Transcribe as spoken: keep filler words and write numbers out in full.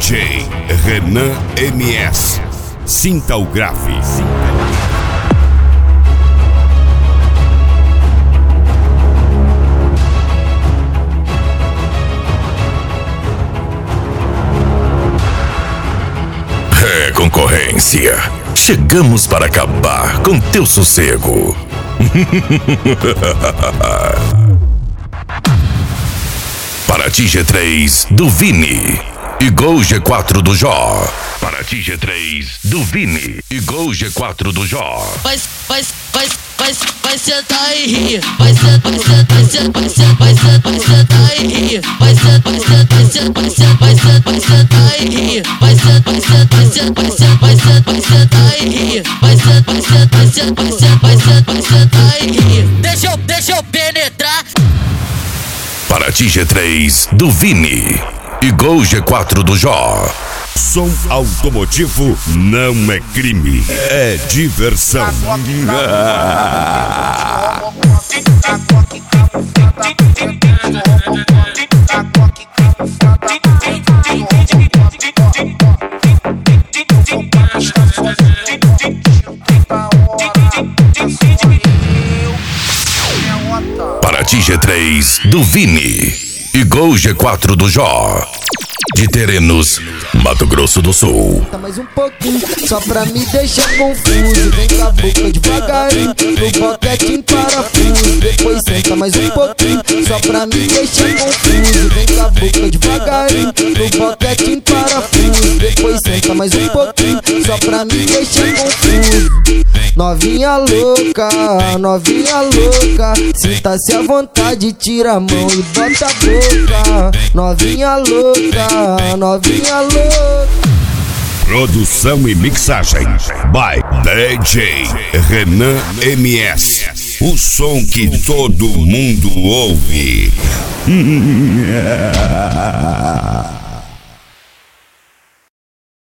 J Renan M S. Sinta o grave. É, concorrência. Chegamos para acabar com teu sossego. Paraty G três do Vini e Gol G quatro do Jó. Paraty G três do Vini e Gol G quatro do Jó. Vai, vai, vai, vai, vai sentar e rir. Vai sentar, vai sentar, vai sentar, vai sentar, vai sentar, vai sentar e rir. Vai sentar, vai sentar, vai sentar, vai sentar, vai sentar, vai sentar e rir. Vai sentar, vai sentar, vai sentar, vai sentar, vai sentar, vai sentar e rir. Vai sentar, vai sentar, vai sentar, vai sentar, vai sentar, vai sentar e rir. Deixa eu, deixa eu penetrar. Paraty G três do Vini e Gol G quatro do Jó. Som automotivo não é crime, é diversão. Paraty G três do Vini e Gol G quatro do Jó. De Terenos, Mato Grosso do Sul. Tá mais um pouquinho, só pra me deixar confuso. Vem com a boca devagarinho, no boquete em parafuso. Depois senta mais um pouquinho, só pra me deixar confuso. Vem com a boca devagarinho, no boquete em parafuso. Depois senta mais um pouquinho, só pra me deixar confuso. Novinha louca, novinha louca, sinta-se à vontade, tira a mão e bota a boca. Novinha louca, novinha louca. Produção e mixagem by D J Renan M S. O som que todo mundo ouve.